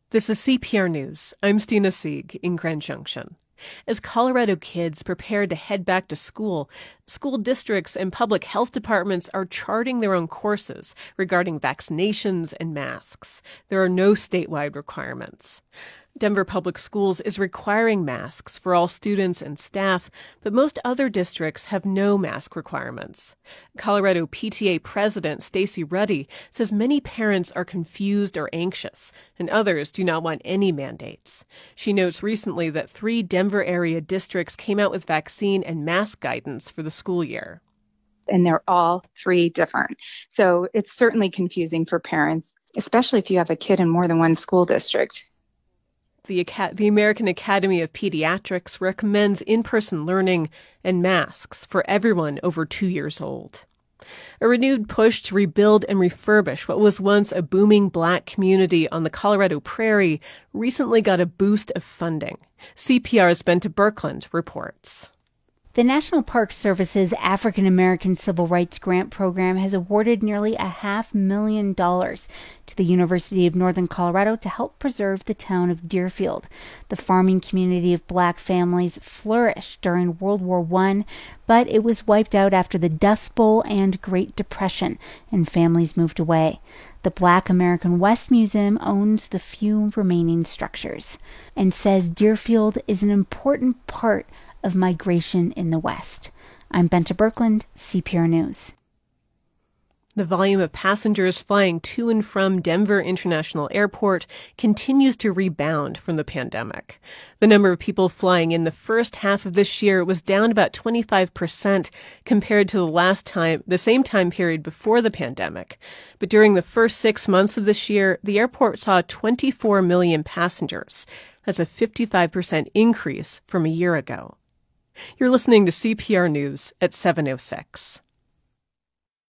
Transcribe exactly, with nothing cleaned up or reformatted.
This is C P R News. I'm Stina Sieg in Grand Junction. As Colorado kids prepare to head back to school, school districts and public health departments are charting their own courses regarding vaccinations and masks. There are no statewide requirements. Denver Public Schools is requiring masks for all students and staff, but most other districts have no mask requirements. Colorado P T A President Stacy Ruddy says many parents are confused or anxious, and others do not want any mandates. She notes recently that three Denver area districts came out with vaccine and mask guidance for the school year. And they're all three different. So it's certainly confusing for parents, especially if you have a kid in more than one school district. The, the American Academy of Pediatrics recommends in-person learning and masks for everyone over two years old. A renewed push to rebuild and refurbish what was once a booming Black community on the Colorado Prairie recently got a boost of funding. C P R's Bente Birkeland reports. The National Park Service's African American Civil Rights Grant Program has awarded nearly a half million dollars to the University of Northern Colorado to help preserve the town of Deerfield. The farming community of Black families flourished during World War One, but it was wiped out after the Dust Bowl and Great Depression, and families moved away. The Black American West Museum owns the few remaining structures and says Deerfield is an important part of migration in the West. I'm Bente Birkeland, C P R News. The volume of passengers flying to and from Denver International Airport continues to rebound from the pandemic. The number of people flying in the first half of this year was down about twenty-five percent compared to the last time, the same time period before the pandemic. But during the first six months of this year, the airport saw twenty-four million passengers. That's a fifty-five percent increase from a year ago. You're listening to C P R News at seven oh six.